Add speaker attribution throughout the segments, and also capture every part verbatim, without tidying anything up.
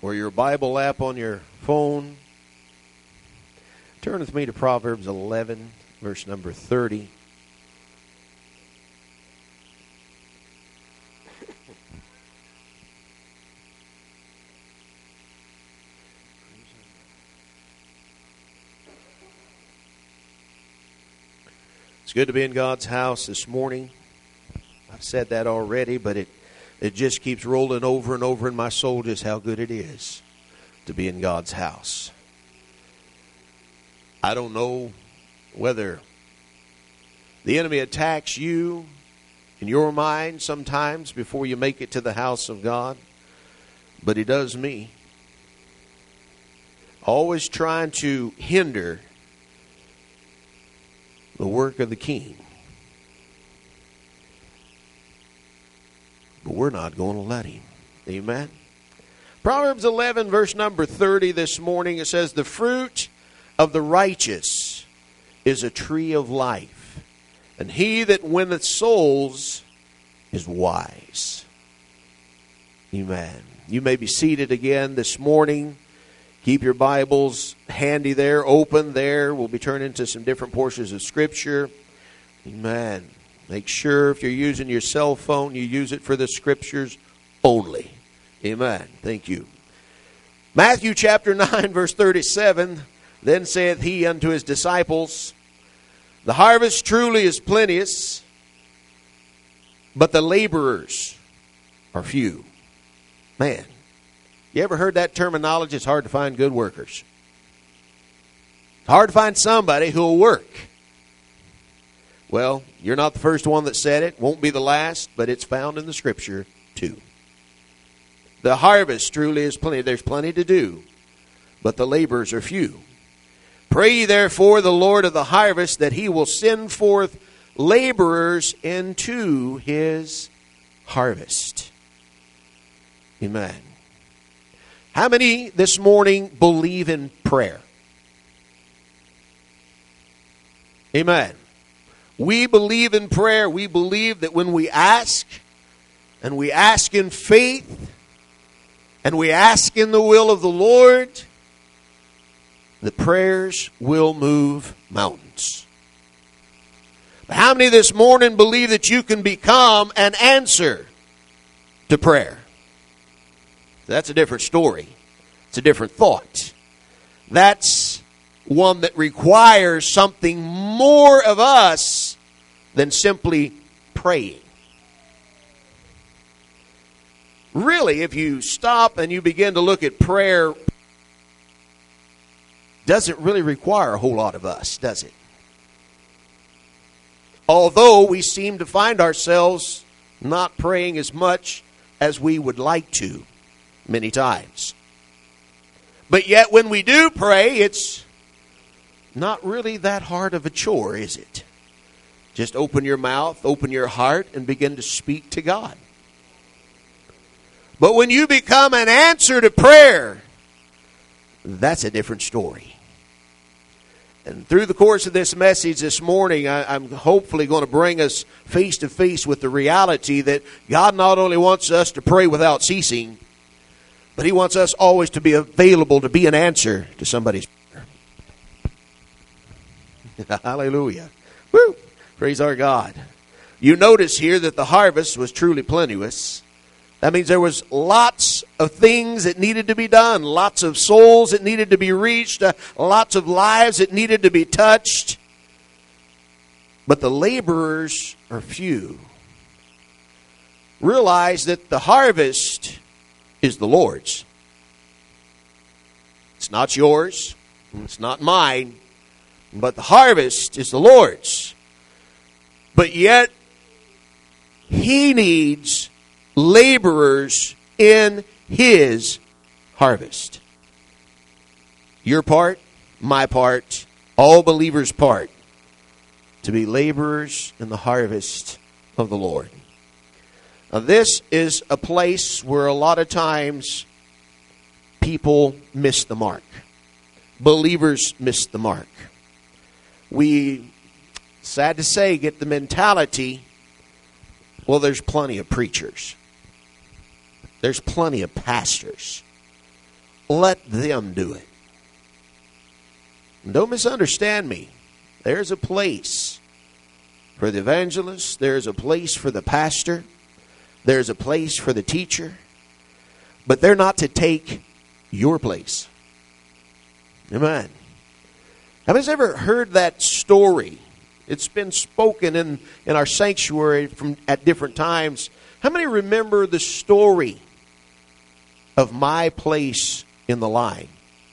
Speaker 1: or your Bible app on your phone, turn with me to Proverbs eleven, verse number thirty. It's good to be in God's house this morning. I've said that already, but it, it just keeps rolling over and over in my soul just how good it is to be in God's house. I don't know whether the enemy attacks you in your mind sometimes before you make it to the house of God, but he does me. Always trying to hinder the work of the King. But we're not going to let him. Amen. Proverbs eleven, verse number thirty this morning, it says, "The fruit of the righteous is a tree of life, and he that winneth souls is wise." Amen. You may be seated again this morning. Keep your Bibles handy there, open there. We'll be turning to some different portions of Scripture. Amen. Make sure if you're using your cell phone, you use it for the Scriptures only. Amen. Thank you. Matthew chapter nine, verse thirty-seven, "Then saith he unto his disciples, The harvest truly is plenteous, but the laborers are few." Man, you ever heard that terminology? It's hard to find good workers. It's hard to find somebody who will work. Well, you're not the first one that said it. Won't be the last, but it's found in the Scripture too. The harvest truly is plenty. There's plenty to do, but the laborers are few. "Pray ye therefore the Lord of the harvest that he will send forth laborers into his harvest." Amen. How many this morning believe in prayer? Amen. We believe in prayer. We believe that when we ask, and we ask in faith, and we ask in the will of the Lord, the prayers will move mountains. But how many this morning believe that you can become an answer to prayer? That's a different story. It's a different thought. That's one that requires something more of us than simply praying. Really, if you stop and you begin to look at prayer, doesn't really require a whole lot of us, does it? Although we seem to find ourselves not praying as much as we would like to many times. But yet when we do pray, it's not really that hard of a chore, is it? Just open your mouth, open your heart, and begin to speak to God. But when you become an answer to prayer, that's a different story. And through the course of this message this morning, I, I'm hopefully going to bring us face to face with the reality that God not only wants us to pray without ceasing, but he wants us always to be available to be an answer to somebody's prayer. Hallelujah. Woo! Praise our God. You notice here that the harvest was truly plenteous. That means there was lots of things that needed to be done, lots of souls that needed to be reached, uh, lots of lives that needed to be touched. But the laborers are few. Realize that the harvest is the Lord's. It's not yours. It's not mine. But the harvest is the Lord's. But yet, he needs laborers in his harvest. Your part, my part, all believers' part, to be laborers in the harvest of the Lord. Now, this is a place where a lot of times people miss the mark. Believers miss the mark. We, sad to say, get the mentality, well, there's plenty of preachers. There's plenty of pastors. let them do it. And don't misunderstand me. There's a place for the evangelist. There's a place for the pastor. There's a place for the teacher. But they're not to take your place. Amen. Have you ever heard that story? It's been spoken in, in our sanctuary from at different times. How many remember the story of my place in the line?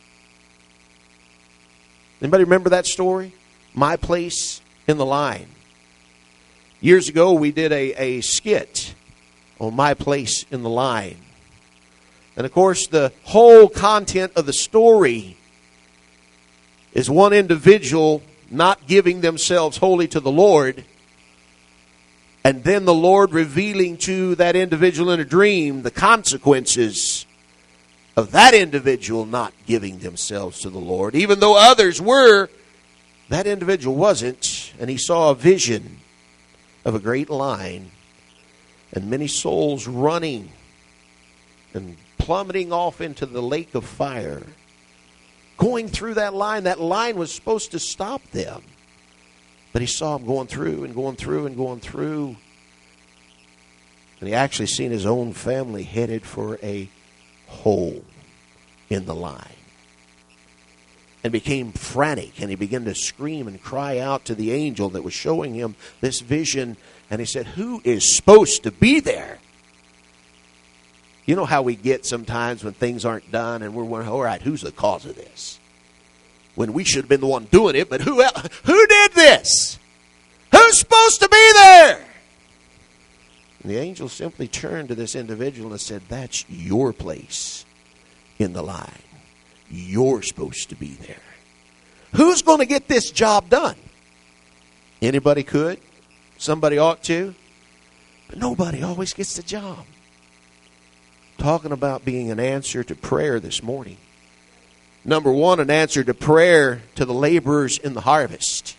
Speaker 1: Anybody remember that story? My place in the line. Years ago, we did a, a skit on my place in the line. And of course, the whole content of the story is one individual not giving themselves wholly to the Lord, and then the Lord revealing to that individual in a dream the consequences of that individual not giving themselves to the Lord. Even though others were, that individual wasn't, and he saw a vision of a great line and many souls running and plummeting off into the lake of fire. Going through that line, that line was supposed to stop them. But he saw them going through and going through and going through. And he actually seen his own family headed for a hole in the line. And became frantic. And he began to scream and cry out to the angel that was showing him this vision. And he said, who is supposed to be there? You know how we get sometimes when things aren't done and we're wondering, all right, who's the cause of this? When we should have been the one doing it, but who else? Who did this? Who's supposed to be there? And the angel simply turned to this individual and said, that's your place in the line. You're supposed to be there. Who's going to get this job done? Anybody could. Somebody ought to. But nobody always gets the job. Talking about being an answer to prayer this morning. Number one, an answer to prayer to the laborers in the harvest.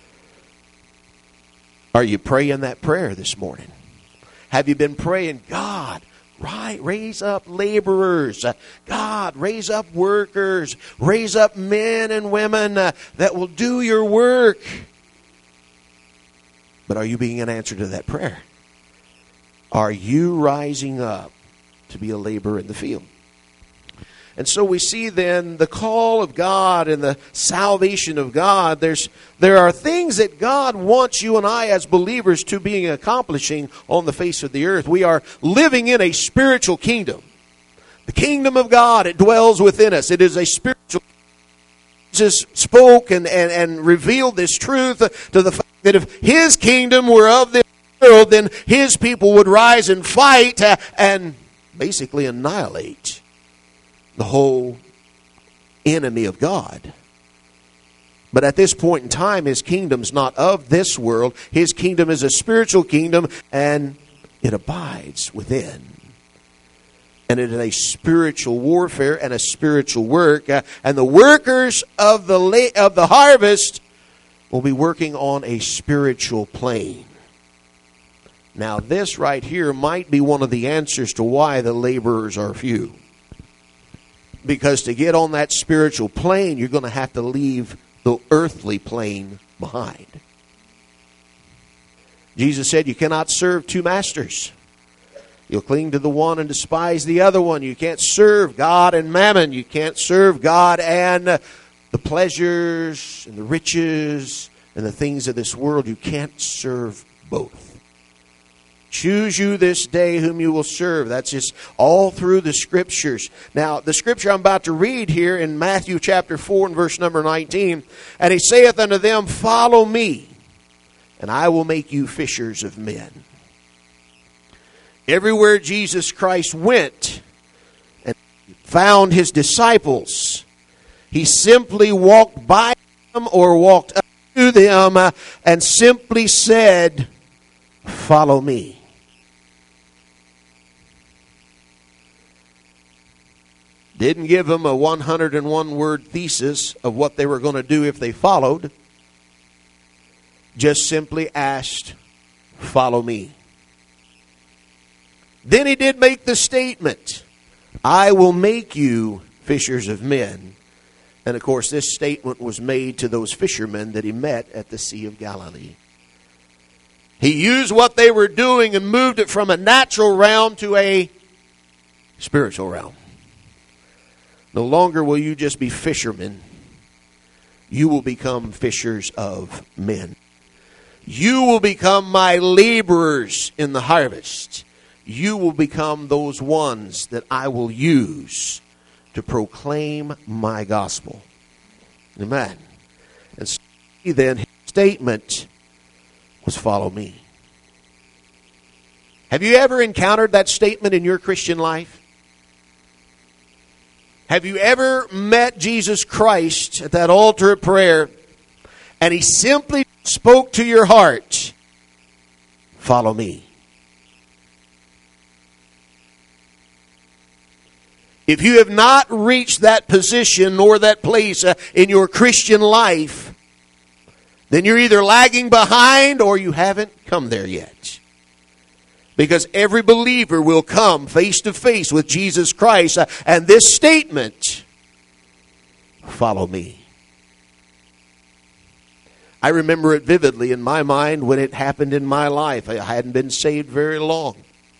Speaker 1: Are you praying that prayer this morning? Have you been praying, God, right, raise up laborers. Uh, God, raise up workers. Raise up men and women uh, that will do your work. But are you being an answer to that prayer? Are you rising up to be a laborer in the field? And so we see then the call of God and the salvation of God. There's there are things that God wants you and I as believers to be accomplishing on the face of the earth. We are living in a spiritual kingdom. The kingdom of God, it dwells within us. It is a spiritual kingdom. Jesus spoke and, and, and revealed this truth to the fact that if his kingdom were of this world, then his people would rise and fight uh, and basically annihilate the whole enemy of God. But at this point in time, his kingdom's not of this world. His kingdom is a spiritual kingdom, and it abides within. And it is a spiritual warfare and a spiritual work. Uh, and the workers of the la- of the harvest will be working on a spiritual plane. Now, this right here might be one of the answers to why the laborers are few. Because to get on that spiritual plane, you're going to have to leave the earthly plane behind. Jesus said you cannot serve two masters. You'll cling to the one and despise the other one. You can't serve God and mammon. You can't serve God and the pleasures and the riches and the things of this world. You can't serve both. Choose you this day whom you will serve. That's just all through the scriptures. Now, the scripture I'm about to read here in Matthew chapter four and verse number nineteen. And he saith unto them, follow me, and I will make you fishers of men. Everywhere Jesus Christ went and found his disciples, he simply walked by them or walked up to them uh, and simply said, follow me. Didn't give them a one hundred one word thesis of what they were going to do if they followed. Just simply asked, follow me. Then he did make the statement, I will make you fishers of men. And of course, this statement was made to those fishermen that he met at the Sea of Galilee. He used what they were doing and moved it from a natural realm to a spiritual realm. No longer will you just be fishermen. You will become fishers of men. You will become my laborers in the harvest. You will become those ones that I will use to proclaim my gospel. Amen. And so then his statement was, follow me. Have you ever encountered that statement in your Christian life? Have you ever met Jesus Christ at that altar of prayer and he simply spoke to your heart, follow me? If you have not reached that position or that place uh, in your Christian life, then you're either lagging behind or you haven't come there yet. Because every believer will come face to face with Jesus Christ. Uh, and this statement, follow me. I remember it vividly in my mind when it happened in my life. I hadn't been saved very long.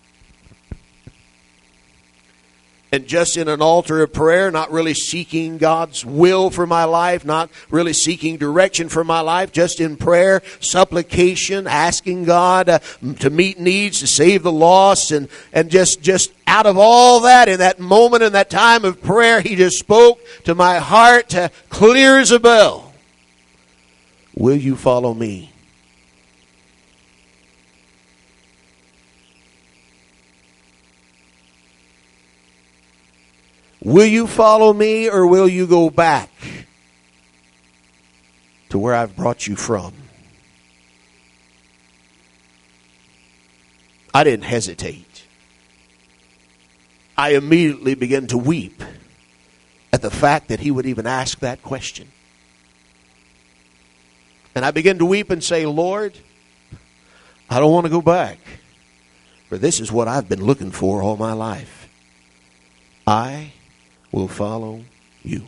Speaker 1: And just in an altar of prayer, not really seeking God's will for my life, not really seeking direction for my life, just in prayer, supplication, asking God uh, to meet needs, to save the lost, and, and just, just out of all that, in that moment, in that time of prayer, he just spoke to my heart uh, clear as a bell. Will you follow me? Will you follow me, or will you go back to where I've brought you from? I didn't hesitate. I immediately began to weep at the fact that he would even ask that question. And I began to weep and say, Lord, I don't want to go back, for this is what I've been looking for all my life. I will follow you.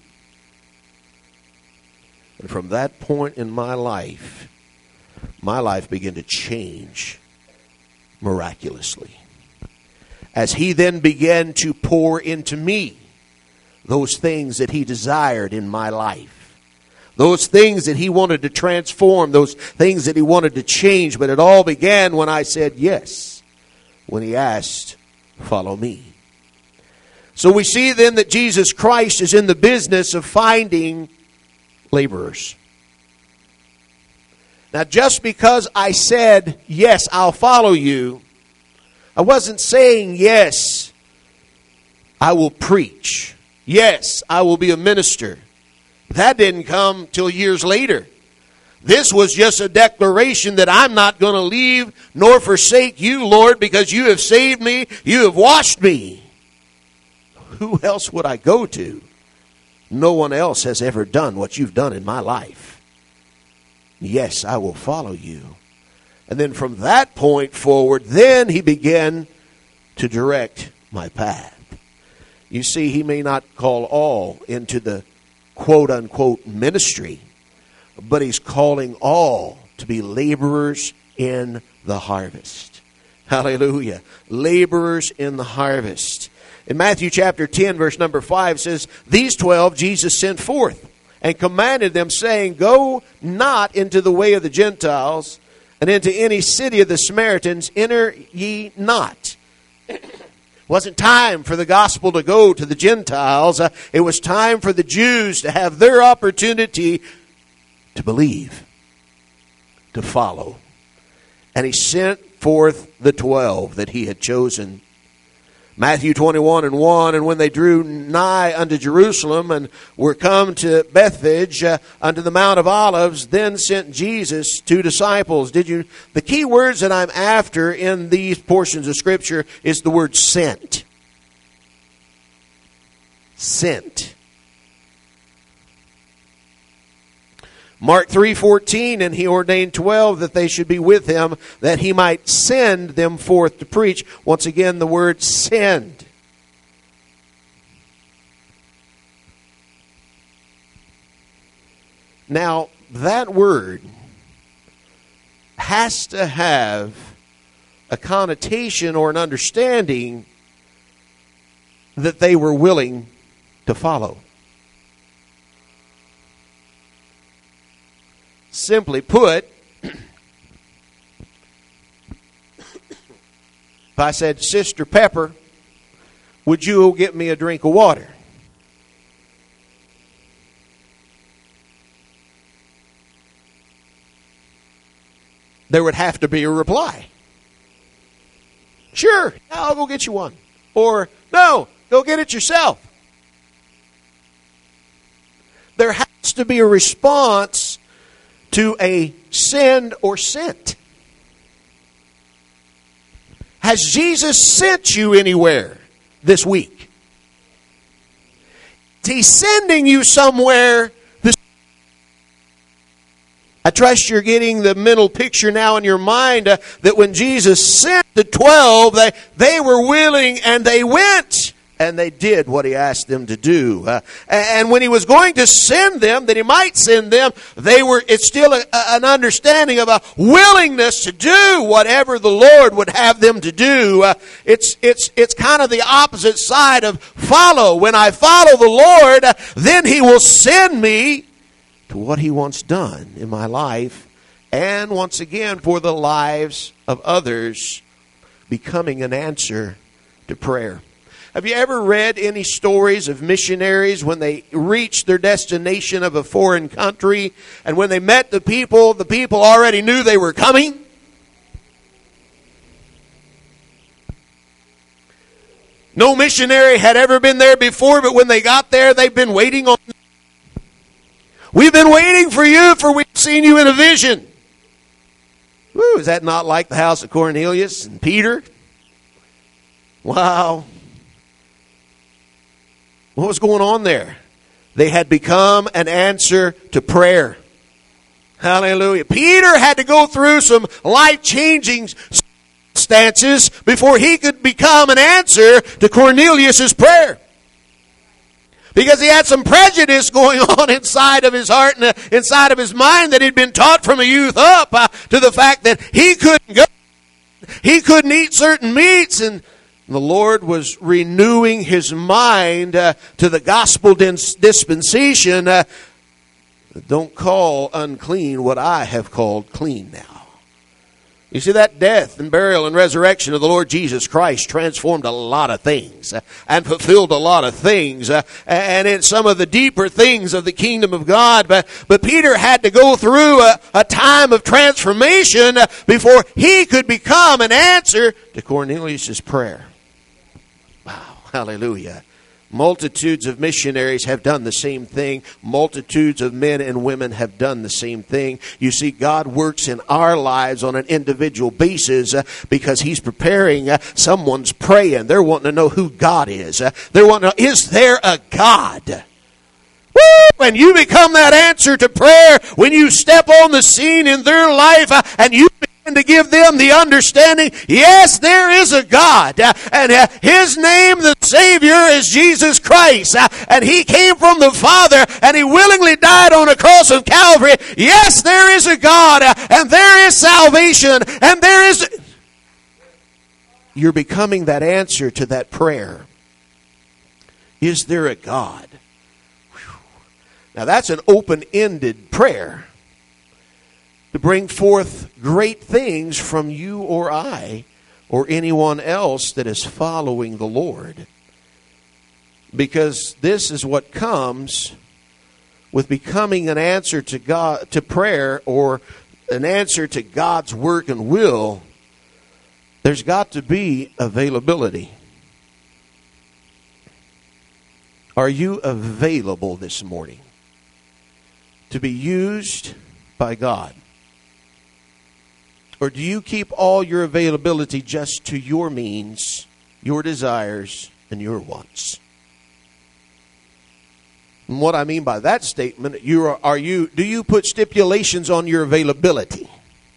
Speaker 1: And from that point in my life, my life began to change miraculously. As he then began to pour into me those things that he desired in my life, those things that he wanted to transform, those things that he wanted to change. But it all began when I said yes, when he asked, follow me. So we see then that Jesus Christ is in the business of finding laborers. Now, just because I said, yes, I'll follow you, I wasn't saying, yes, I will preach. Yes, I will be a minister. That didn't come till years later. This was just a declaration that I'm not going to leave nor forsake you, Lord, because you have saved me, you have washed me. Who else would I go to? No one else has ever done what you've done in my life. Yes, I will follow you. And then from that point forward, then he began to direct my path. You see, he may not call all into the quote-unquote ministry, but he's calling all to be laborers in the harvest. Hallelujah. Laborers in the harvest. In Matthew chapter ten, verse number five says, these twelve Jesus sent forth and commanded them, saying, go not into the way of the Gentiles, and into any city of the Samaritans enter ye not. It wasn't time for the gospel to go to the Gentiles. Uh, it was time for the Jews to have their opportunity to believe, to follow. And he sent forth the twelve that he had chosen. Matthew twenty-one and one, and when they drew nigh unto Jerusalem and were come to Bethphage uh, unto the Mount of Olives, then sent Jesus two disciples. Did you? The key words that I'm after in these portions of Scripture is the word sent. Sent. Mark three fourteen, and he ordained twelve that they should be with him, that he might send them forth to preach. Once again, the word send. Now, that word has to have a connotation or an understanding that they were willing to follow. Simply put, if I said, Sister Pepper, would you get me a drink of water? There would have to be a reply. Sure, I'll go get you one. Or, no, go get it yourself. There has to be a response to a send or sent. Has Jesus sent you anywhere this week? Is He sending you somewhere this week? I trust you're getting the mental picture now in your mind uh, that when Jesus sent the twelve, they, they were willing and they went. And they did what He asked them to do. Uh, and when He was going to send them, that He might send them, they were. It's still a, a, an understanding of a willingness to do whatever the Lord would have them to do. Uh, it's it's it's kind of the opposite side of follow. When I follow the Lord, uh, then He will send me to what He wants done in my life, and once again for the lives of others, becoming an answer to prayer. Have you ever read any stories of missionaries when they reached their destination of a foreign country, and when they met the people, the people already knew they were coming? No missionary had ever been there before, but when they got there, they've been waiting on. We've been waiting for you, for we've seen you in a vision. Woo, is that not like the house of Cornelius and Peter? Wow. What was going on there? They had become an answer to prayer. Hallelujah. Peter had to go through some life-changing circumstances before he could become an answer to Cornelius' prayer. Because he had some prejudice going on inside of his heart and inside of his mind that he'd been taught from a youth up uh, to the fact that he couldn't go. He couldn't eat certain meats, and the Lord was renewing his mind uh, to the gospel dispensation. Uh, don't call unclean what I have called clean now. You see, that death and burial and resurrection of the Lord Jesus Christ transformed a lot of things uh, and fulfilled a lot of things. Uh, and in some of the deeper things of the kingdom of God. But, but Peter had to go through a, a time of transformation uh, before he could become an answer to Cornelius' prayer. Wow, hallelujah. Multitudes of missionaries have done the same thing. Multitudes of men and women have done the same thing. You see, God works in our lives on an individual basis uh, because He's preparing. Uh, someone's praying. They're wanting to know who God is. Uh, they're wanting to know, is there a God? Woo! When you become that answer to prayer, when you step on the scene in their life uh, and you to give them the understanding, yes, there is a God, uh, and uh, His name, the Savior, is Jesus Christ, uh, and He came from the Father, and He willingly died on a cross of Calvary. Yes, there is a God, uh, and there is salvation, and there is. You're becoming that answer to that prayer. Is there a God? Whew. Now that's an open-ended prayer to bring forth great things from you or I or anyone else that is following the Lord. Because this is what comes with becoming an answer to God, to prayer, or an answer to God's work and will. There's got to be availability. Are you available this morning to be used by God? Or do you keep all your availability just to your means, your desires, and your wants? And what I mean by that statement, you are, are you do you put stipulations on your availability?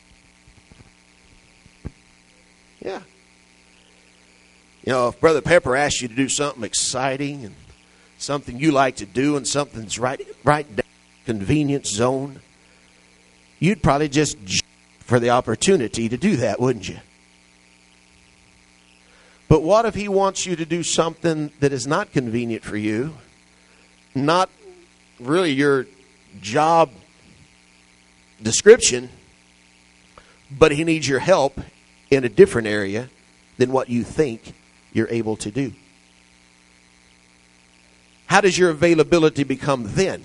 Speaker 1: Yeah. You know, if Brother Pepper asks you to do something exciting and something you like to do and something's right right down convenience zone, you'd probably just jump for the opportunity to do that, wouldn't you? But what if he wants you to do something that is not convenient for you, not really your job description, but he needs your help in a different area than what you think you're able to do? How does your availability become then?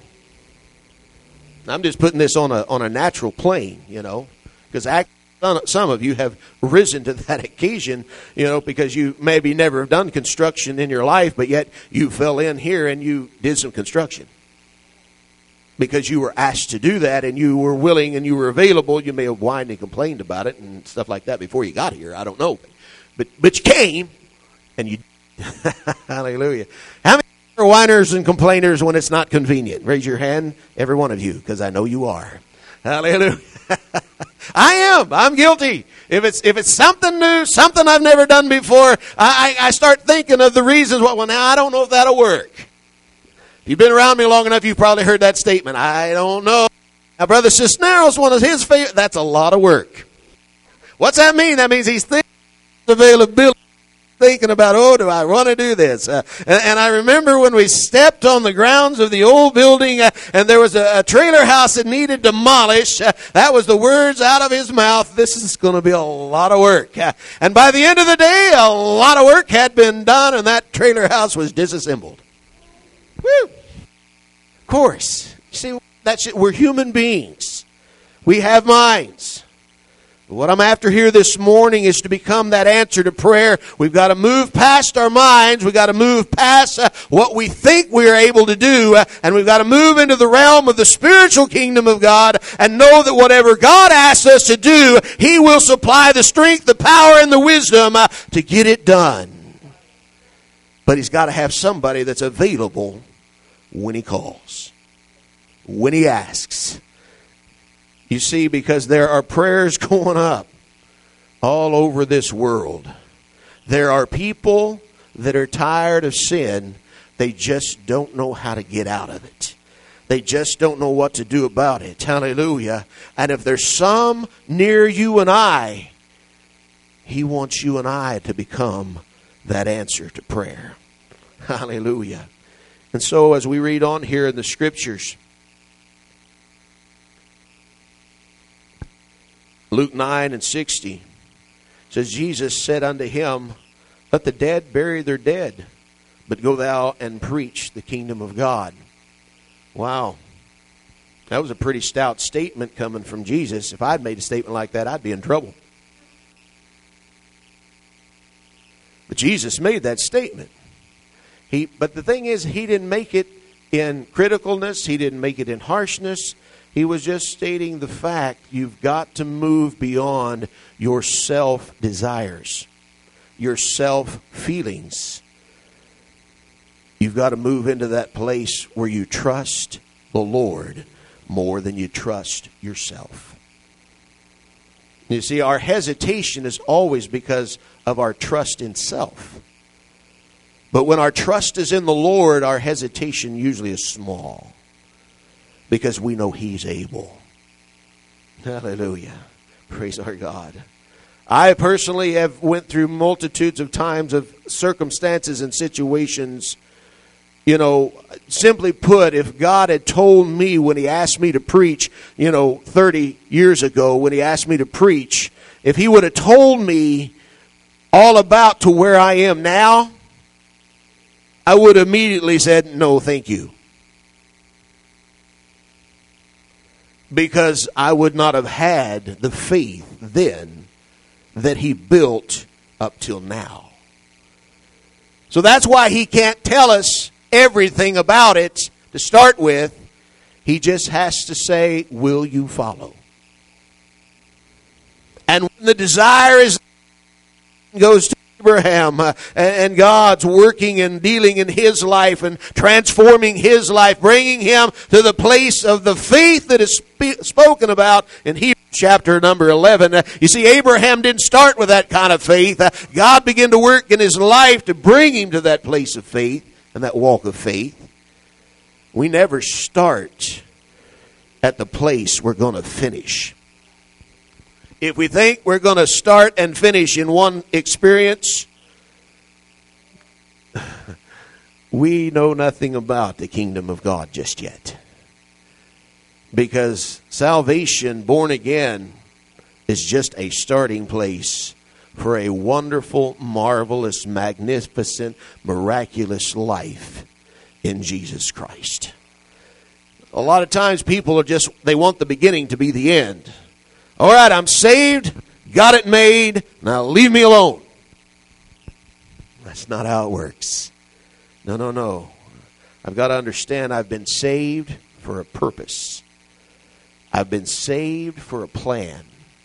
Speaker 1: I'm just putting this on a on a natural plane, you know, because some of you have risen to that occasion, you know, because you maybe never have done construction in your life, but yet you fell in here and you did some construction. Because you were asked to do that and you were willing and you were available. You may have whined and complained about it and stuff like that before you got here. I don't know. But but you came and you, hallelujah. How many are whiners and complainers when it's not convenient? Raise your hand, every one of you, because I know you are. Hallelujah. I am. I'm guilty. If it's if it's something new, something I've never done before, I, I start thinking of the reasons. Well, now I don't know if that'll work. If you've been around me long enough, you've probably heard that statement. I don't know. Now, Brother Cisneros, one of his favorite. That's a lot of work. What's that mean? That means he's thinking availability. Thinking about, oh, do I want to do this? Uh, and, and I remember when we stepped on the grounds of the old building uh, and there was a, a trailer house that needed demolished. Uh, that was the words out of his mouth. This is going to be a lot of work. Uh, and by the end of the day, a lot of work had been done and that trailer house was disassembled. Woo! Of course. You see, that's it. We're human beings. We have minds. What I'm after here this morning is to become that answer to prayer. We've got to move past our minds. We've got to move past uh, what we think we are able to do. Uh, and we've got to move into the realm of the spiritual kingdom of God and know that whatever God asks us to do, He will supply the strength, the power, and the wisdom uh, to get it done. But He's got to have somebody that's available when He calls, when He asks. You see, because there are prayers going up all over this world. There are people that are tired of sin. They just don't know how to get out of it. They just don't know what to do about it. Hallelujah. And if there's some near you and I, He wants you and I to become that answer to prayer. Hallelujah. And so as we read on here in the Scriptures, Luke nine and sixty says, Jesus said unto him, let the dead bury their dead, but go thou and preach the kingdom of God. Wow. That was a pretty stout statement coming from Jesus. If I'd made a statement like that, I'd be in trouble. But Jesus made that statement. He, but the thing is, He didn't make it in criticalness. He didn't make it in harshness. He was just stating the fact you've got to move beyond your self-desires, your self-feelings. You've got to move into that place where you trust the Lord more than you trust yourself. You see, our hesitation is always because of our trust in self. But when our trust is in the Lord, our hesitation usually is small. Because we know He's able. Hallelujah. Praise our God. I personally have went through multitudes of times of circumstances and situations. You know, simply put, if God had told me when He asked me to preach, you know, thirty years ago, when He asked me to preach, if He would have told me all about to where I am now, I would have immediately said, no, thank you. Because I would not have had the faith then that He built up till now. So that's why He can't tell us everything about it to start with. He just has to say, will you follow? And when the desire is goes to Abraham, uh, and God's working and dealing in his life and transforming his life, bringing him to the place of the faith that is spe- spoken about in Hebrews chapter number eleven. Uh, you see, Abraham didn't start with that kind of faith. Uh, God began to work in his life to bring him to that place of faith and that walk of faith. We never start at the place we're going to finish. If we think we're going to start and finish in one experience, we know nothing about the kingdom of God just yet. Because salvation, born again, is just a starting place for a wonderful, marvelous, magnificent, miraculous life in Jesus Christ. A lot of times people are just, they want the beginning to be the end. All right, I'm saved, got it made, now leave me alone. That's not how it works. No, no, no. I've got to understand I've been saved for a purpose. I've been saved for a plan.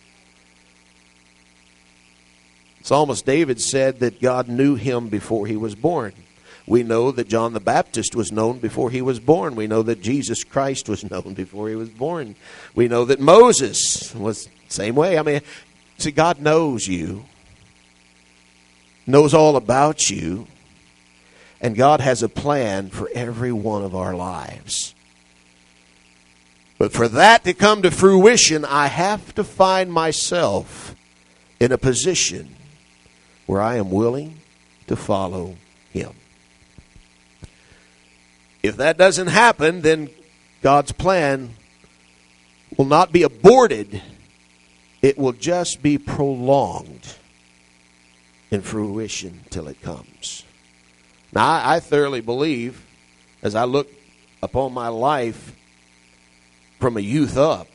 Speaker 1: Psalmist David said that God knew him before he was born. We know that John the Baptist was known before he was born. We know that Jesus Christ was known before he was born. We know that Moses was the same way. I mean, see, God knows you, knows all about you, and God has a plan for every one of our lives. But for that to come to fruition, I have to find myself in a position where I am willing to follow him. If that doesn't happen, then God's plan will not be aborted. It will just be prolonged in fruition till it comes. Now, I, I thoroughly believe, as I look upon my life from a youth up,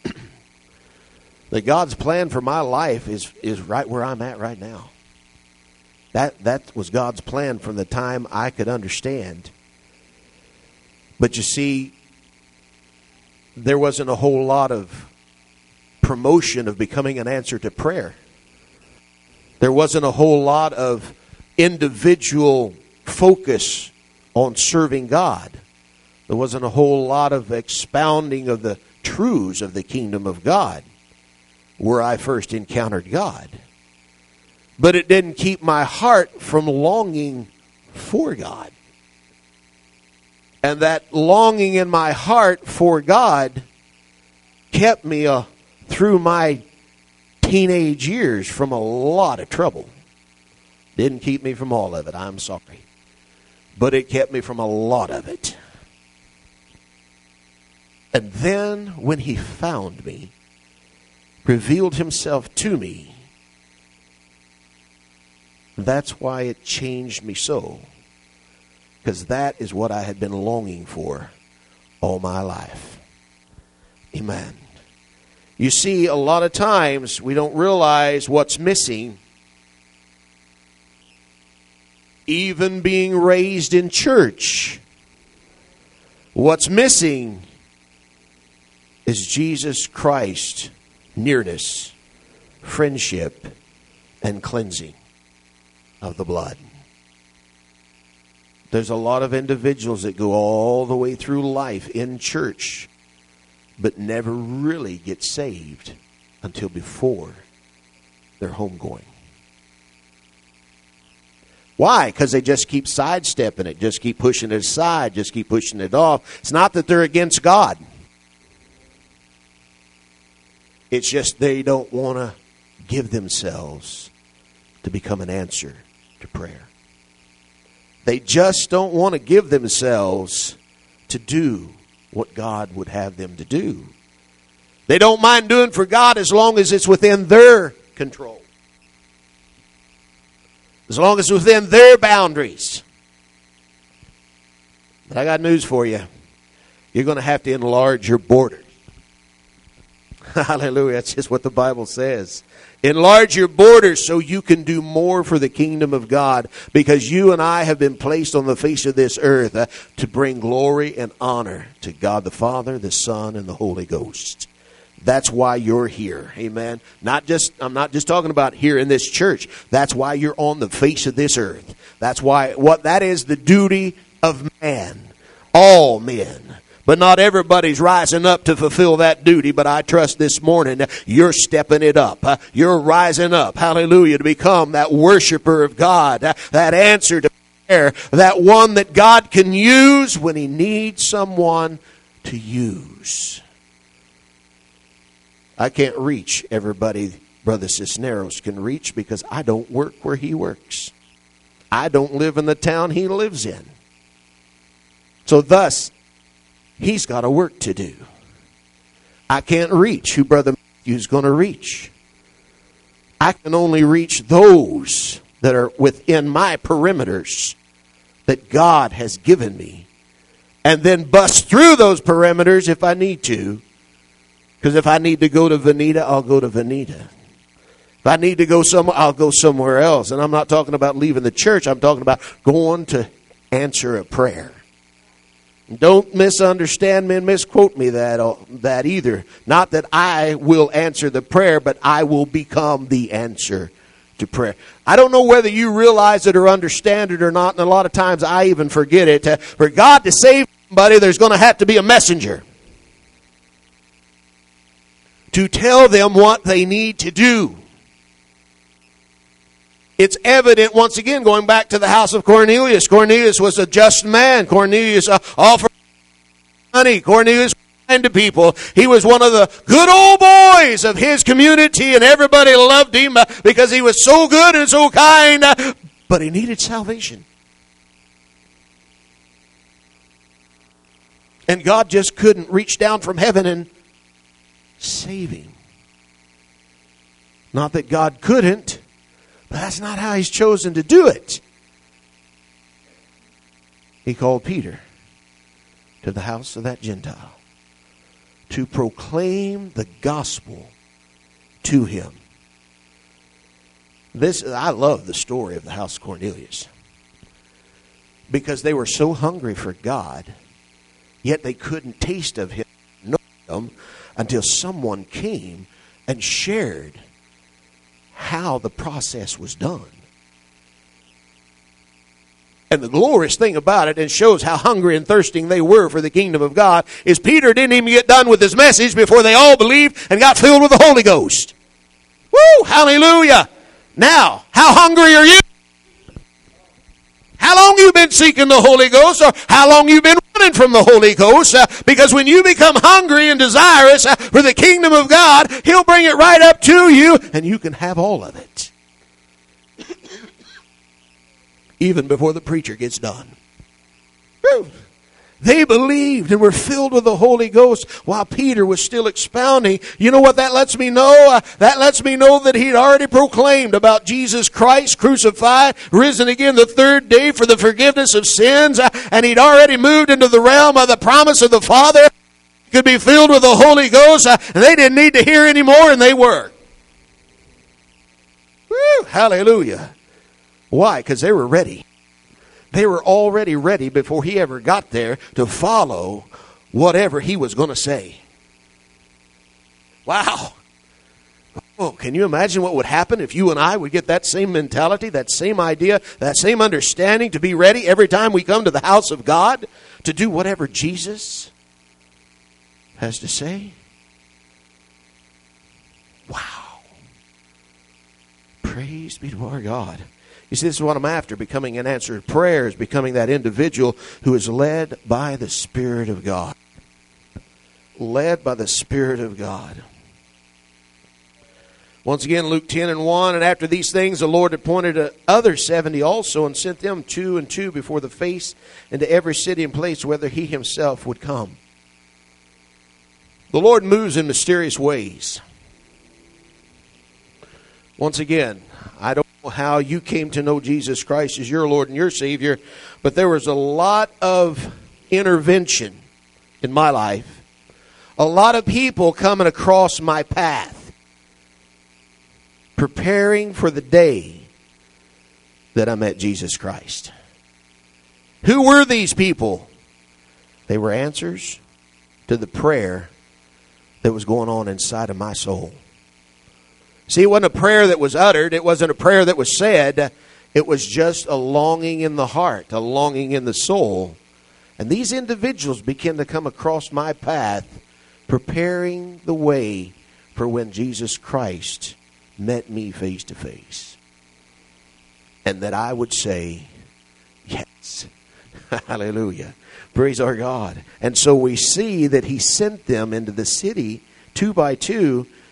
Speaker 1: that God's plan for my life is, is right where I'm at right now. That, that was God's plan from the time I could understand. But you see, there wasn't a whole lot of promotion of becoming an answer to prayer. There wasn't a whole lot of individual focus on serving God. There wasn't a whole lot of expounding of the truths of the kingdom of God where I first encountered God. But it didn't keep my heart from longing for God. And that longing in my heart for God kept me uh, through my teenage years from a lot of trouble. Didn't keep me from all of it, I'm sorry. But it kept me from a lot of it. And then when he found me, revealed himself to me, that's why it changed me so. Because that is what I had been longing for all my life. Amen. You see, a lot of times we don't realize what's missing. Even being raised in church, what's missing is Jesus Christ, nearness, friendship, and cleansing of the blood. There's a lot of individuals that go all the way through life in church, but never really get saved until before their homegoing. Why? Because they just keep sidestepping it, just keep pushing it aside, just keep pushing it off. It's not that they're against God. It's just they don't want to give themselves to become an answer to prayer. They just don't want to give themselves to do what God would have them to do. They don't mind doing for God as long as it's within their control. As long as it's within their boundaries. But I got news for you. You're going to have to enlarge your borders. Hallelujah. That's just what the Bible says. Enlarge your borders so you can do more for the kingdom of God, because you and I have been placed on the face of this earth uh, to bring glory and honor to God the Father, the Son, and the Holy Ghost. That's why you're here. Amen. Not just, I'm not just talking about here in this church. That's why you're on the face of this earth. That's why, what that is the duty of man. All men. But not everybody's rising up to fulfill that duty. But I trust this morning you're stepping it up. You're rising up, hallelujah, to become that worshiper of God. That answer to prayer. That one that God can use when he needs someone to use. I can't reach everybody Brother Cisneros can reach because I don't work where he works. I don't live in the town he lives in. So thus, he's got a work to do. I can't reach who Brother Matthew's going to reach. I can only reach those that are within my perimeters that God has given me. And then bust through those perimeters if I need to. Because if I need to go to Veneta, I'll go to Veneta. If I need to go somewhere, I'll go somewhere else. And I'm not talking about leaving the church. I'm talking about going to answer a prayer. Don't misunderstand me and misquote me that, that either. Not that I will answer the prayer, but I will become the answer to prayer. I don't know whether you realize it or understand it or not, and a lot of times I even forget it. For God to save somebody, there's going to have to be a messenger to tell them what they need to do. It's evident, once again, going back to the house of Cornelius. Cornelius was a just man. Cornelius uh, offered money. Cornelius to people. He was one of the good old boys of his community, and everybody loved him because he was so good and so kind, but he needed salvation. And God just couldn't reach down from heaven and save him. Not that God couldn't, but that's not how he's chosen to do it. He called Peter to the house of that Gentile to proclaim the gospel to him. This, I love the story of the house of Cornelius, because they were so hungry for God, yet they couldn't taste of him, know him, until someone came and shared how the process was done. And the glorious thing about it, and shows how hungry and thirsting they were for the kingdom of God, is Peter didn't even get done with his message before they all believed and got filled with the Holy Ghost. Woo! Hallelujah! Now, how hungry are you? How long you been seeking the Holy Ghost, or how long you been running from the Holy Ghost? Uh, because when you become hungry and desirous uh, for the kingdom of God, He'll bring it right up to you, and you can have all of it. Even before the preacher gets done. Woo. They believed and were filled with the Holy Ghost while Peter was still expounding. You know what that lets me know? Uh, that lets me know that he'd already proclaimed about Jesus Christ crucified, risen again the third day for the forgiveness of sins. Uh, and he'd already moved into the realm of the promise of the Father. Could be filled with the Holy Ghost. Uh, and they didn't need to hear anymore, and they were. Woo, hallelujah. Why? Because they were ready. They were already ready before he ever got there to follow whatever he was going to say. Wow. Oh, can you imagine what would happen if you and I would get that same mentality, that same idea, that same understanding, to be ready every time we come to the house of God to do whatever Jesus has to say? Wow. Praise be to our God. You see, this is what I'm after, becoming an answer to prayers, becoming that individual who is led by the Spirit of God. Led by the Spirit of God. Once again, Luke ten and one, and after these things the Lord appointed other seventy also, and sent them two and two before the face into every city and place whither he himself would come. The Lord moves in mysterious ways. Once again, I don't know how you came to know Jesus Christ as your Lord and your Savior, but there was a lot of intervention in my life. A lot of people coming across my path, preparing for the day that I met Jesus Christ. Who were these people? They were answers to the prayer that was going on inside of my soul. See, it wasn't a prayer that was uttered. It wasn't a prayer that was said. It was just a longing in the heart, a longing in the soul. And these individuals began to come across my path, preparing the way for when Jesus Christ met me face to face. And that I would say, yes, hallelujah, praise our God. And so we see that he sent them into the city two by two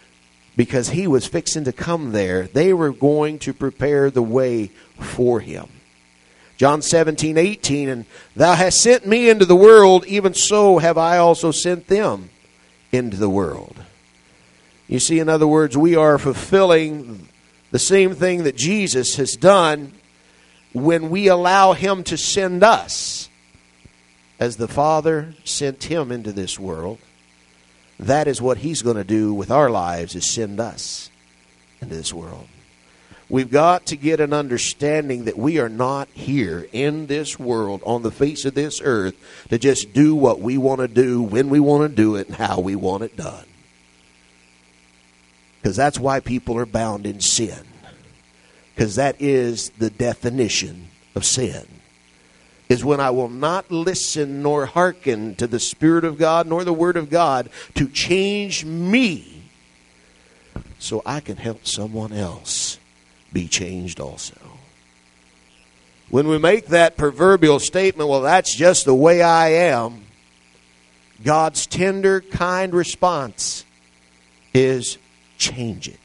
Speaker 1: because he was fixing to come there. They were going to prepare the way for him. John seventeen, eighteen, and thou hast sent me into the world, even so have I also sent them into the world. You see, in other words, we are fulfilling the same thing that Jesus has done when we allow him to send us. As the Father sent him into this world, that is what he's going to do with our lives, is send us into this world. We've got to get an understanding that we are not here in this world, on the face of this earth, to just do what we want to do, when we want to do it, and how we want it done. Because that's why people are bound in sin. Because that is the definition of sin. Is when I will not listen nor hearken to the Spirit of God nor the Word of God to change me so I can help someone else be changed also. When we make that proverbial statement, well, that's just the way I am, God's tender, kind response is change it.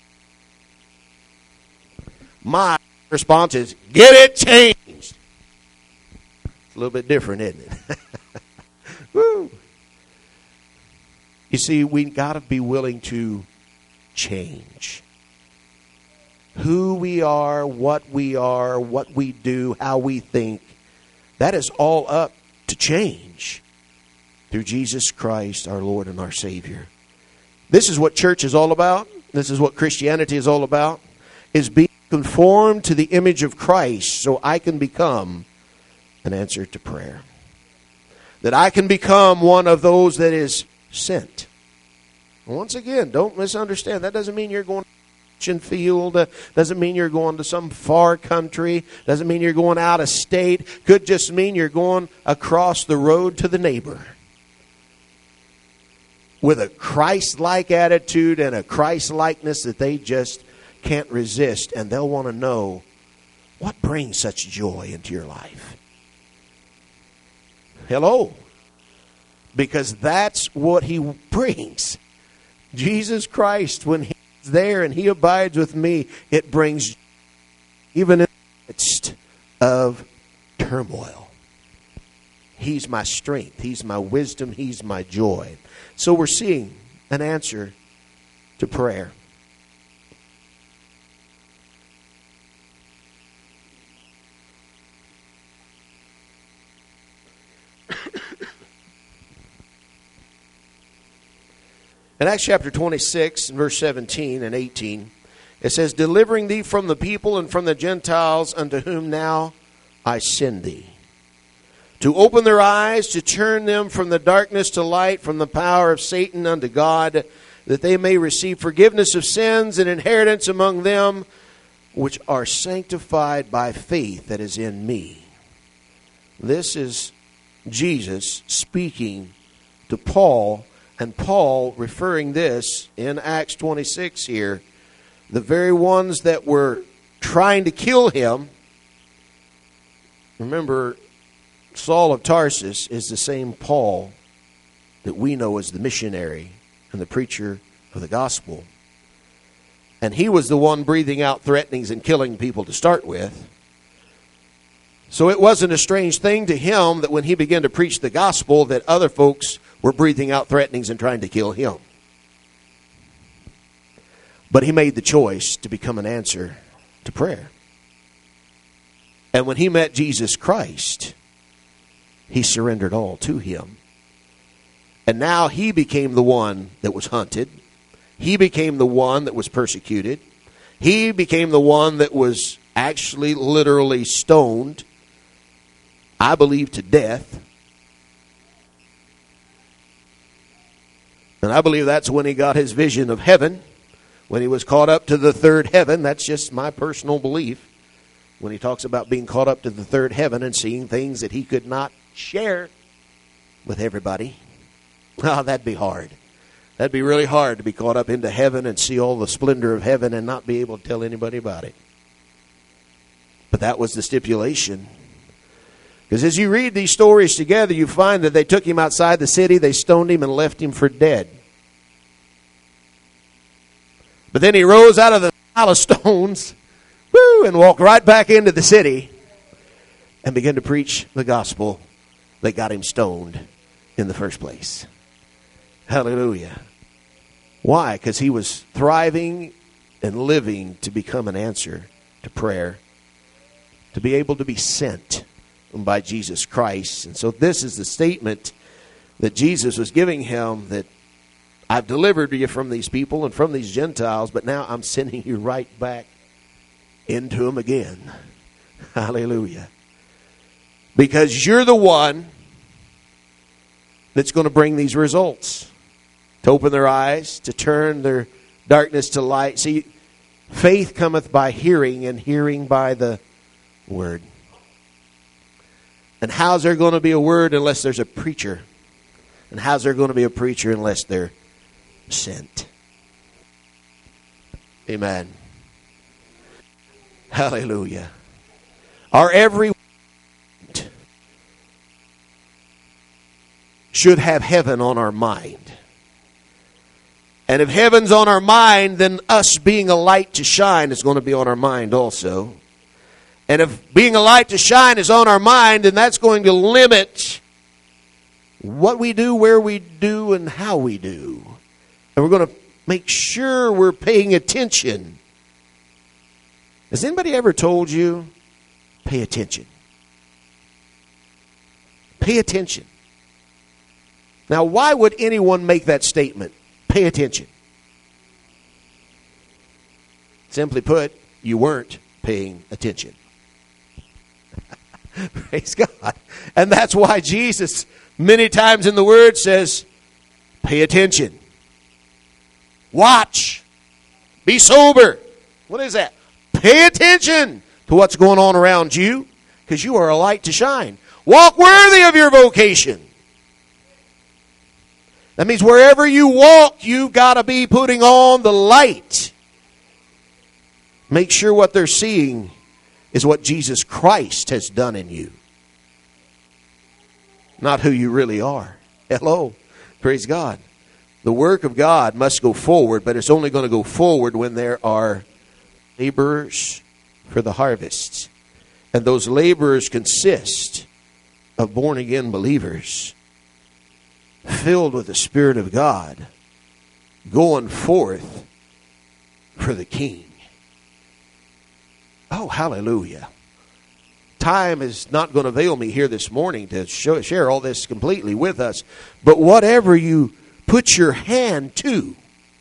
Speaker 1: My response is get it changed. It's a little bit different, isn't it? Woo. You see, we got to be willing to change. Who we are, what we are, what we do, how we think, that is all up to change through Jesus Christ, our Lord and our Savior. This is what church is all about. This is what Christianity is all about, is being conformed to the image of Christ so I can become an answer to prayer. That I can become one of those that is sent. Once again, don't misunderstand. That doesn't mean you're going to mission field. Uh, doesn't mean you're going to some far country. Doesn't mean you're going out of state. Could just mean you're going across the road to the neighbor with a Christ-like attitude and a Christ-likeness that they just can't resist, and they'll want to know what brings such joy into your life. Hello? Because that's what he brings. Jesus Christ, when he's there and he abides with me, it brings even in the midst of turmoil. He's my strength. He's my wisdom. He's my joy. So we're seeing an answer to prayer. In Acts chapter twenty-six, verse seventeen and eighteen, it says, delivering thee from the people and from the Gentiles, unto whom now I send thee, to open their eyes, to turn them from the darkness to light, from the power of Satan unto God, that they may receive forgiveness of sins and inheritance among them which are sanctified by faith that is in me. This is Jesus speaking to Paul, and Paul referring this in Acts twenty-six here. The very ones that were trying to kill him. Remember, Saul of Tarsus is the same Paul that we know as the missionary and the preacher of the gospel. And he was the one breathing out threatenings and killing people to start with. So it wasn't a strange thing to him that when he began to preach the gospel that other folks were breathing out threatenings and trying to kill him. But he made the choice to become an answer to prayer. And when he met Jesus Christ, he surrendered all to him. And now he became the one that was hunted. He became the one that was persecuted. He became the one that was actually literally stoned, I believe, to death. And I believe that's when he got his vision of heaven, when he was caught up to the third heaven. That's just my personal belief. When he talks about being caught up to the third heaven and seeing things that he could not share with everybody. Oh, that'd be hard. That'd be really hard to be caught up into heaven and see all the splendor of heaven and not be able to tell anybody about it. But that was the stipulation. Because as you read these stories together, you find that they took him outside the city, they stoned him and left him for dead. But then he rose out of the pile of stones, woo, and walked right back into the city and began to preach the gospel that got him stoned in the first place. Hallelujah. Why? Because he was thriving and living to become an answer to prayer, to be able to be sent by Jesus Christ. And so this is the statement that Jesus was giving him, that I've delivered you from these people and from these Gentiles, but now I'm sending you right back into them again. Hallelujah. Because you're the one that's going to bring these results, to open their eyes, to turn their darkness to light. See, faith cometh by hearing, and hearing by the word. And how's there going to be a word unless there's a preacher? And how's there going to be a preacher unless they're sent? Amen. Hallelujah. Our every word should have heaven on our mind. And if heaven's on our mind, then us being a light to shine is going to be on our mind also. And if being a light to shine is on our mind, then that's going to limit what we do, where we do, and how we do. And we're going to make sure we're paying attention. Has anybody ever told you, pay attention? Pay attention. Now, why would anyone make that statement? Pay attention. Simply put, you weren't paying attention. Praise God. And that's why Jesus, many times in the Word, says, pay attention. Watch. Be sober. What is that? Pay attention to what's going on around you, because you are a light to shine. Walk worthy of your vocation. That means wherever you walk, you've got to be putting on the light. Make sure what they're seeing is what Jesus Christ has done in you, not who you really are. Hello. Praise God. The work of God must go forward, but it's only going to go forward when there are laborers for the harvest. And those laborers consist of born-again believers filled with the Spirit of God, going forth for the King. Oh, hallelujah. Time is not going to avail me here this morning to show, share all this completely with us. But whatever you put your hand to,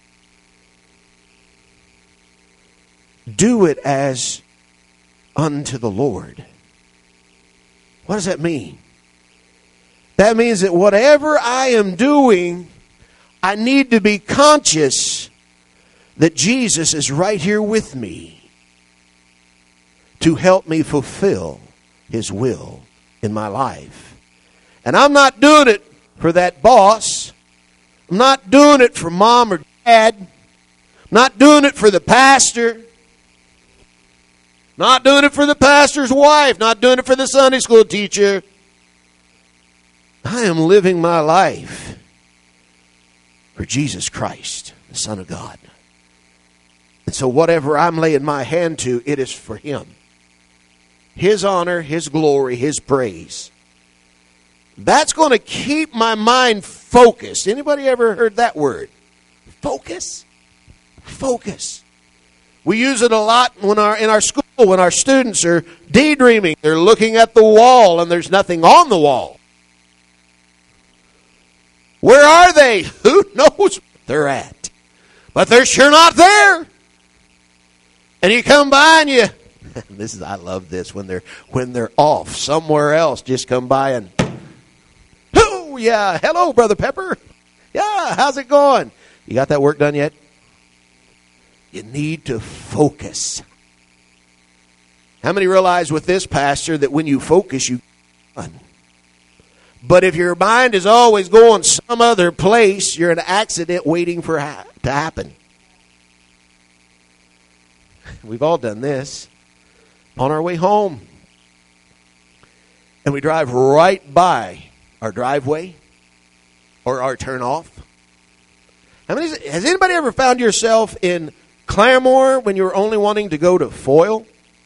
Speaker 1: do it as unto the Lord. What does that mean? That means that whatever I am doing, I need to be conscious that Jesus is right here with me to help me fulfill His will in my life. And I'm not doing it for that boss. I'm not doing it for mom or dad. I'm not doing it for the pastor. Not doing it for the pastor's wife. Not doing it for the Sunday school teacher. I am living my life for Jesus Christ, the Son of God. And so whatever I'm laying my hand to, it is for Him. His honor, His glory, His praise. That's going to keep my mind focused. Anybody ever heard that word? Focus. Focus. We use it a lot when our in our school when our students are daydreaming. They're looking at the wall and there's nothing on the wall. Where are they? Who knows where they're at? But they're sure not there. And you come by and you this is I love this when they're when they're off somewhere else. Just come by and oh yeah, hello Brother Pepper. Yeah, how's it going? You got that work done yet? You need to focus. How many realize with this, Pastor, that when you focus, you run? But if your mind is always going some other place, you're an accident waiting for ha- to happen. We've all done this. On our way home. And we drive right by our driveway or our turn off. How many, has anybody ever found yourself in Claremore when you were only wanting to go to Foyle?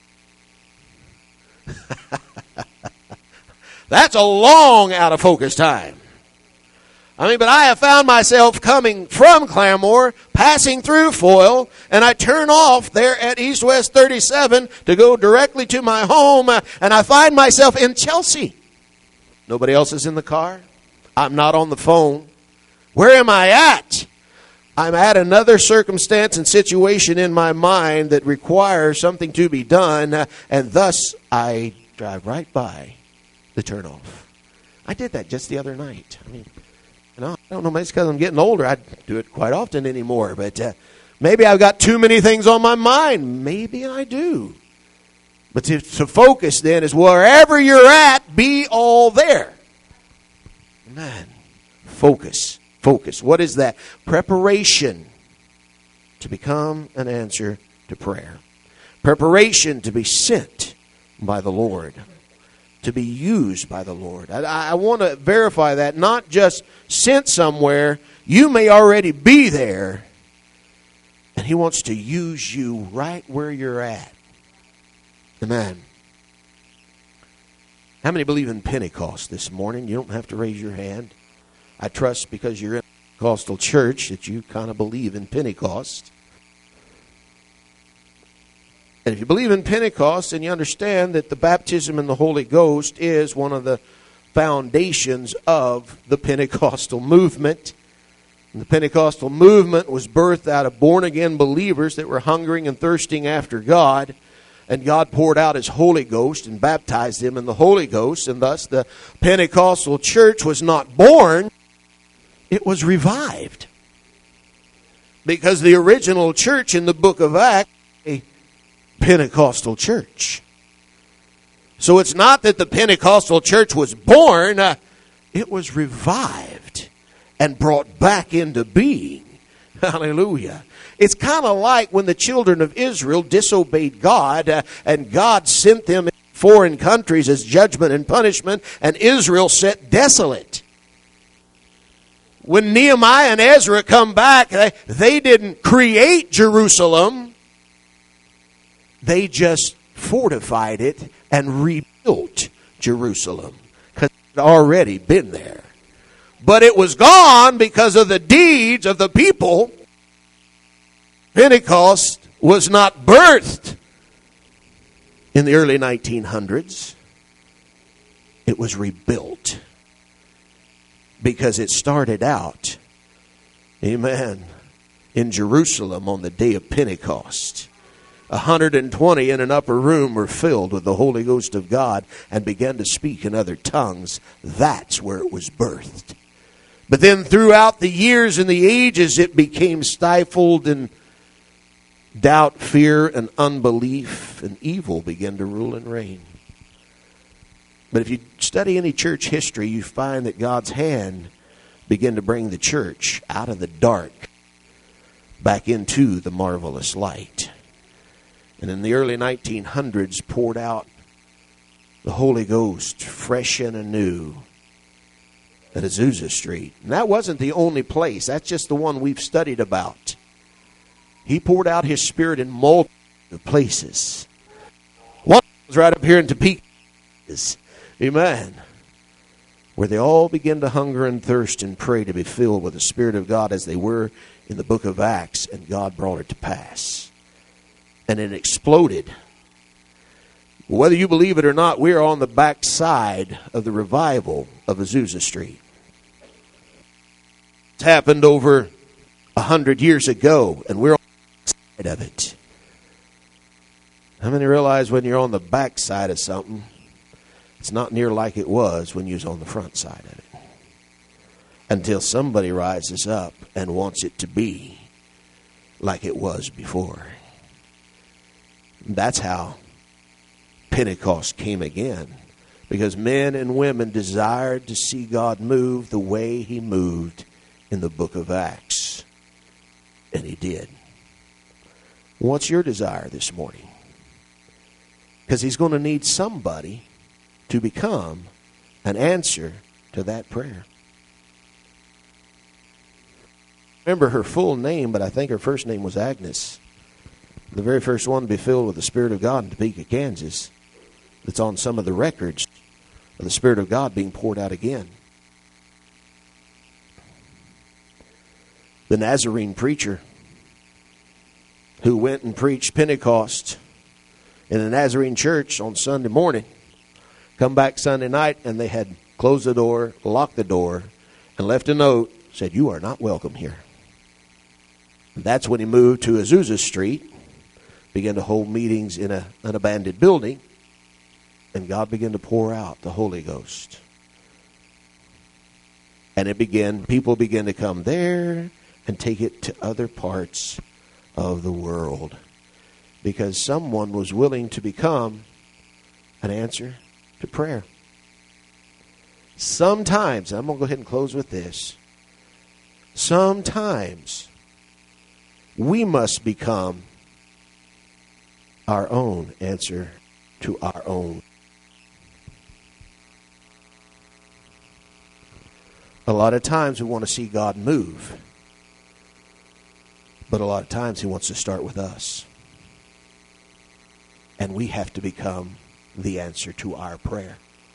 Speaker 1: That's a long out of focus time. I mean, but I have found myself coming from Claremore, passing through Foyle, and I turn off there at East West thirty-seven to go directly to my home, uh, and I find myself in Chelsea. Nobody else is in the car. I'm not on the phone. Where am I at? I'm at another circumstance and situation in my mind that requires something to be done, uh, and thus I drive right by the turnoff. I did that just the other night. I mean, you know, I don't know, maybe it's because I'm getting older. I do it quite often anymore, but uh, maybe I've got too many things on my mind. Maybe I do. But to, to focus then is wherever you're at, be all there. Man, focus, focus. What is that? Preparation to become an answer to prayer. Preparation to be sent by the Lord. To be used by the Lord. I, I want to verify that. Not just sent somewhere. You may already be there. And He wants to use you right where you're at. Amen. How many believe in Pentecost this morning? You don't have to raise your hand. I trust because you're in a Pentecostal church that you kind of believe in Pentecost. And if you believe in Pentecost, and you understand that the baptism in the Holy Ghost is one of the foundations of the Pentecostal movement. And the Pentecostal movement was birthed out of born-again believers that were hungering and thirsting after God. And God poured out His Holy Ghost and baptized them in the Holy Ghost. And thus the Pentecostal church was not born, it was revived. Because the original church in the book of Acts, a Pentecostal church. So it's not that the Pentecostal church was born, uh, it was revived and brought back into being. Hallelujah. It's kind of like when the children of Israel disobeyed God uh, and God sent them in foreign countries as judgment and punishment, and Israel sat desolate. When Nehemiah and Ezra come back, they, they didn't create Jerusalem. They just fortified it and rebuilt Jerusalem because it had already been there. But it was gone because of the deeds of the people. Pentecost was not birthed in the early nineteen hundreds. It was rebuilt because it started out, amen, in Jerusalem on the day of Pentecost. one hundred twenty in an upper room were filled with the Holy Ghost of God and began to speak in other tongues. That's where it was birthed. But then throughout the years and the ages, it became stifled, and doubt, fear, and unbelief and evil began to rule and reign. But if you study any church history, you find that God's hand began to bring the church out of the dark back into the marvelous light. And in the early nineteen hundreds, poured out the Holy Ghost fresh and anew at Azusa Street. And that wasn't the only place. That's just the one we've studied about. He poured out His Spirit in multiple places. One was right up here in Topeka. Amen. Where they all began to hunger and thirst and pray to be filled with the Spirit of God as they were in the book of Acts. And God brought it to pass. And it exploded. Whether you believe it or not, we are on the backside of the revival of Azusa Street. It's happened over a hundred years ago, and we're on the backside of it. How many realize when you're on the backside of something, it's not near like it was when you was on the front side of it? Until somebody rises up and wants it to be like it was before. That's how Pentecost came again. Because men and women desired to see God move the way He moved in the book of Acts. And He did. What's your desire this morning? Because He's going to need somebody to become an answer to that prayer. Remember her full name, but I think her first name was Agnes. The very first one to be filled with the Spirit of God in Topeka, Kansas. That's on some of the records of the Spirit of God being poured out again. The Nazarene preacher who went and preached Pentecost in the Nazarene church on Sunday morning, come back Sunday night, and they had closed the door, locked the door, and left a note, said, "You are not welcome here." And that's when he moved to Azusa Street, began to hold meetings in a, an abandoned building, and God began to pour out the Holy Ghost. And it began, people began to come there and take it to other parts of the world, because someone was willing to become an answer to prayer. Sometimes, I'm going to go ahead and close with this. Sometimes we must become our own answer to our own. A lot of times we want to see God move, but a lot of times He wants to start with us. And we have to become the answer to our prayer.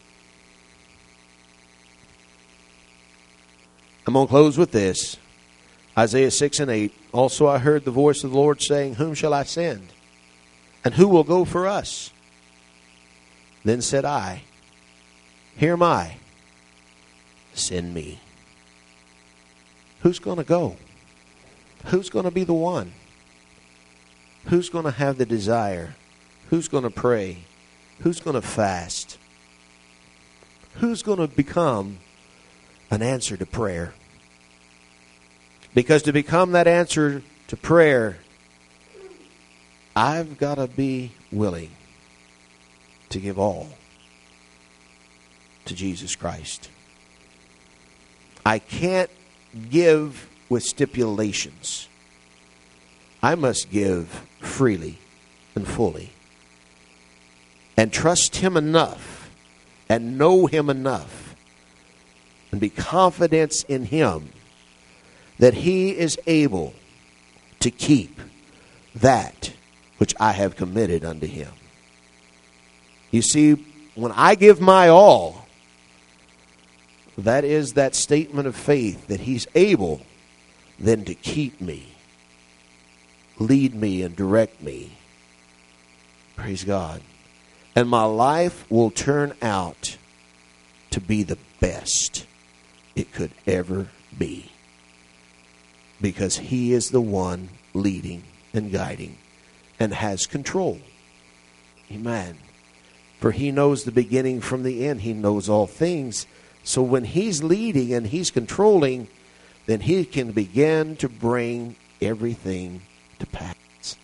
Speaker 1: I'm going to close with this. Isaiah six and eight. Also I heard the voice of the Lord saying, "Whom shall I send? And who will go for us?" Then said I, "Here am I. Send me." Who's going to go? Who's going to be the one? Who's going to have the desire? Who's going to pray? Who's going to fast? Who's going to become an answer to prayer? Because to become that answer to prayer, I've got to be willing to give all to Jesus Christ. I can't give with stipulations. I must give freely and fully. And trust Him enough and know Him enough and be confident in Him that He is able to keep that which I have committed unto Him. You see, when I give my all, that is that statement of faith that He's able then to keep me, lead me, and direct me. Praise God. And my life will turn out to be the best it could ever be. Because He is the one leading and guiding and has control. Amen. For He knows the beginning from the end. He knows all things. So when He's leading and He's controlling, then He can begin to bring everything to pass.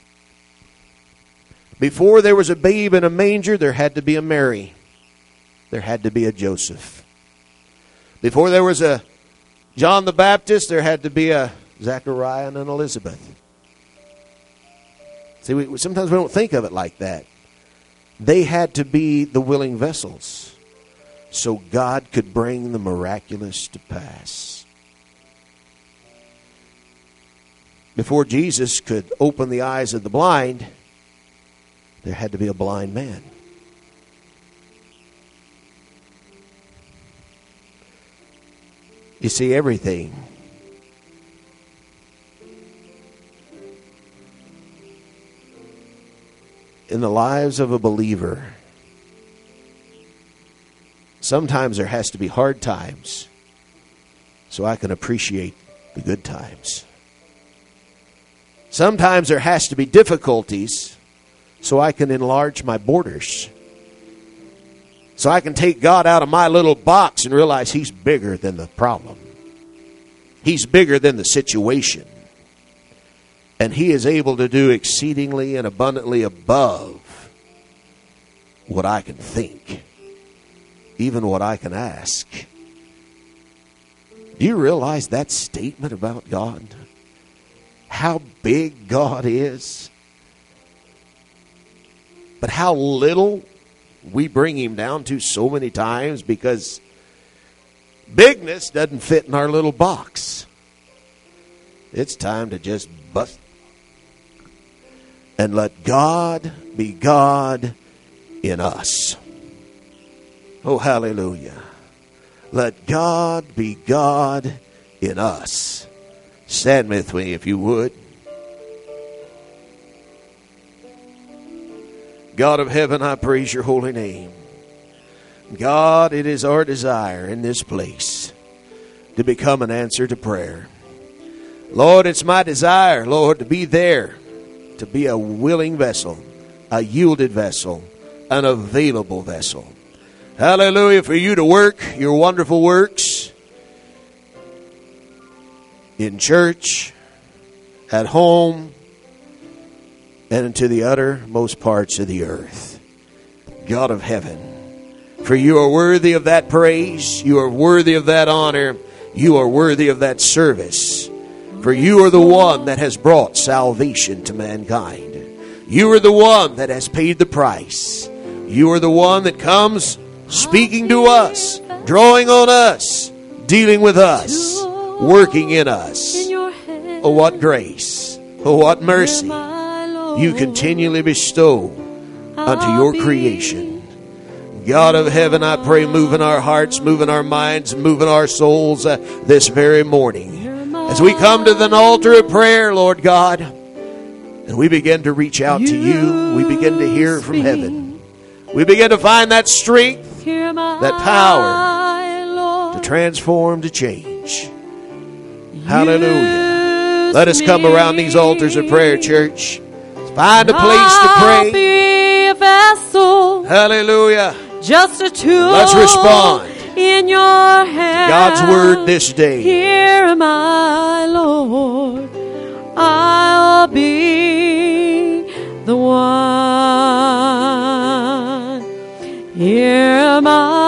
Speaker 1: Before there was a babe in a manger, there had to be a Mary. There had to be a Joseph. Before there was a John the Baptist, there had to be a Zechariah and an Elizabeth. See, we, sometimes we don't think of it like that. They had to be the willing vessels so God could bring the miraculous to pass. Before Jesus could open the eyes of the blind, there had to be a blind man. You see, everything in the lives of a believer, sometimes there has to be hard times so I can appreciate the good times. Sometimes there has to be difficulties so I can enlarge my borders. So I can take God out of my little box and realize He's bigger than the problem. He's bigger than the situation. And He is able to do exceedingly and abundantly above what I can think, even what I can ask. Do you realize that statement about God? How big God is, but how little we bring Him down to so many times because bigness doesn't fit in our little box. It's time to just bust and let God be God in us. Oh, hallelujah. Let God be God in us. Stand with me if you would. God of heaven, I praise your holy name. God, it is our desire in this place to become an answer to prayer. Lord, it's my desire, Lord, to be there, to be a willing vessel, a yielded vessel, an available vessel. Hallelujah, for you to work your wonderful works in church, at home, and into the uttermost parts of the earth. God of heaven, for you are worthy of that praise, you are worthy of that honor, you are worthy of that service. For you are the one that has brought salvation to mankind. You are the one that has paid the price. You are the one that comes speaking to us, drawing on us, dealing with us, working in us. Oh, what grace. Oh, what mercy you continually bestow unto your creation. God of heaven, I pray, move in our hearts, move in our minds, move in our souls uh, this very morning. As we come to the altar of prayer, Lord God, and we begin to reach out to you, we begin to hear from heaven. We begin to find that strength, that power to transform, to change. Hallelujah. Let us come around these altars of prayer, church. Find a place to pray. Hallelujah.
Speaker 2: Just a tool.
Speaker 1: Let's respond
Speaker 2: in your hand.
Speaker 1: God's word this day.
Speaker 2: Here am I, Lord. I'll be the one. Here am I.